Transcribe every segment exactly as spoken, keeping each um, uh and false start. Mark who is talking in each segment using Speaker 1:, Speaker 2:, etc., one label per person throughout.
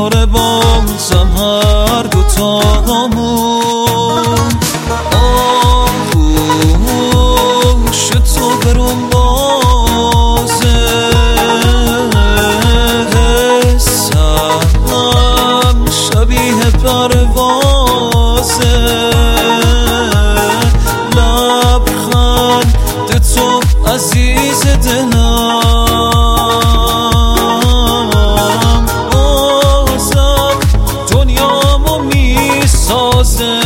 Speaker 1: دوباره بازم هر دوتامون آغوش تو برون بازه، حسم شبیه پروازه، لبخند تو عزیز دلم، بازم دنیامو میسازه.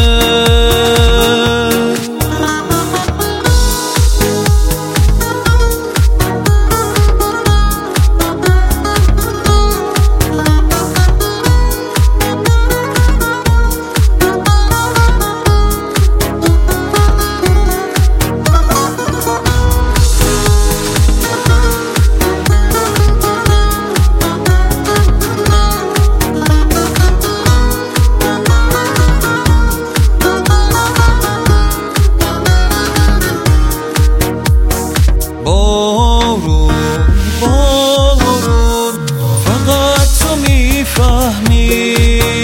Speaker 1: بارون بارون فقط تو میفهمی،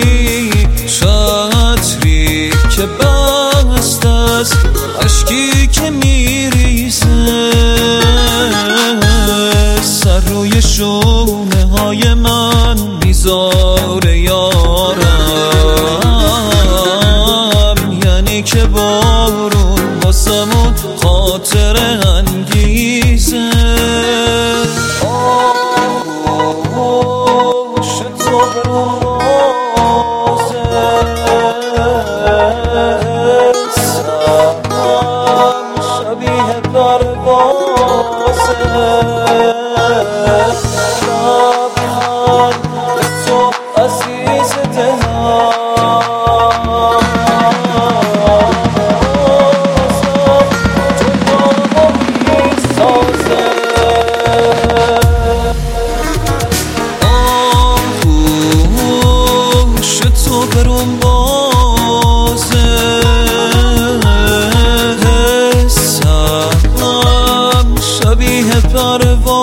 Speaker 1: چتری که بست است، اشکی که میریزه، سر روی شونه های من میذاره یارم، یعنی که بارون واسمون خاطر انگیزه. آغوش تو برون بازه، حسم شبیه پروازه، لبخند تو عزیز دلم، تو برون بازه، حسم شبیه پروازه.